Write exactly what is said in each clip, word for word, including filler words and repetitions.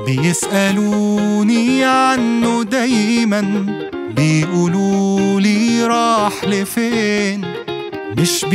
بيسألوني عنه دايما، بيقولولي راح لفين. مش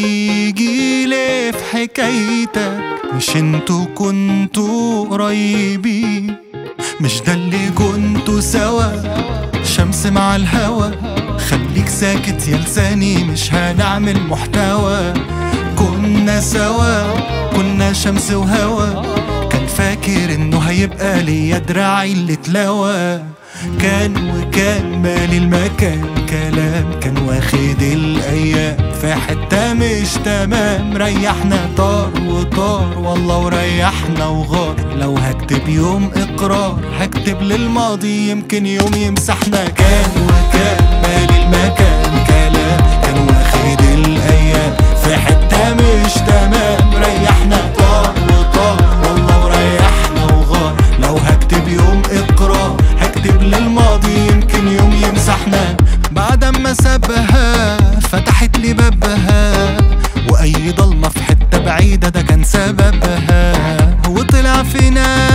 بيجي ليه في حكايتك، مش انتوا كنتوا قريبين؟ مش ده اللي كنتوا سوا، شمس مع الهوا؟ خليك ساكت يا لساني، مش هنعمل محتوى. كنا سوا، كنا شمس وهوا، كان فاكر انه هيبقى ليا دراعي اللي اتلوى. كان وكان مالي المكان كلام، كان واخد الايام في حتة مش تمام. ريحنا طار وطار والله وريحنا وغار. لو هكتب يوم اقرار هكتب للماضي، يمكن يوم يمسحنا. كان وكان مالي المكان كلام، كان واخد الايام في حتة مش تمام. ريحنا طار وطار والله وريحنا وغار. لو هكتب يوم اقرار هكتب للماضي، يمكن يوم يمسحنا. بعد ما سابها فتحت لي بابها، واي ضلمة في حتة بعيدة ده كان سببها. وطلع في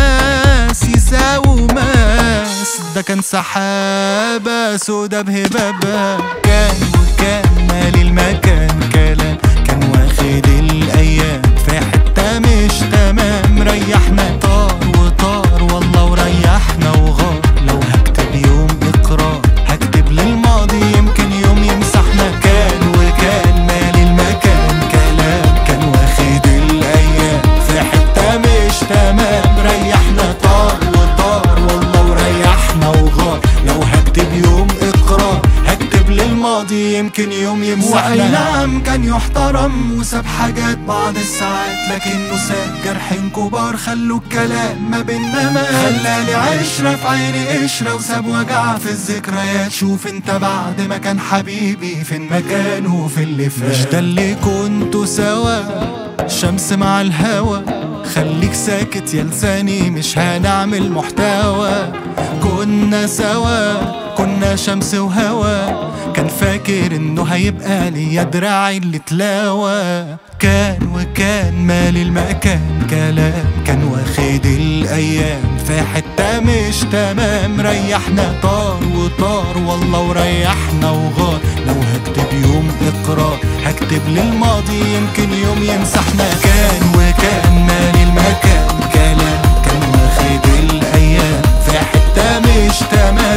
ناس يساووا ماس، ده كان سحابة سودا بهبابها. كان وكان مالي المكان كلام، كان واخد الايام في حتة مش تمام. ريحنا طار وطار والله وريحنا وغار. لو هكتب يوم اقرار هكتب للماضي، يمكن يوم يمسحنا. كان وكان مالي المكان كلام، كان واخد الايام في حتة مش تمام. ريحنا طار وطار والله وريحنا وغار. لو هكتب يوم اقرار هكتب للماضي، يمكن يوم يمسحنا. واي نعم كان يحترم وساب حاجات بعض الساعات، لكنه ساب جرحين كبار خلوا الكلام ما بينا مات. خلالي عشرة في عيني قشرة وساب وجع في الذكريات. شوف انت بعد ما كان حبيبي فين مكانه في اللي فات. مش ده اللي كنتوا سوا، شمس مع الهوا؟ خليك ساكت يا لساني، مش هنعمل محتوى. كنا سوا، كنا شمس وهوا، كان فاكر انه هيبقى ليا دراعي اللي اتلاوى. كان وكان مالي المكان كلام، كان واخد الايام في حتة مش تمام. ريحنا طار وطار والله وريحنا وغار. لو هكتب يوم اقرار هكتب للماضي، يمكن يوم يمسحنا. كان وكان مالي المكان كلام، كان واخد الايام في حتة مش تمام.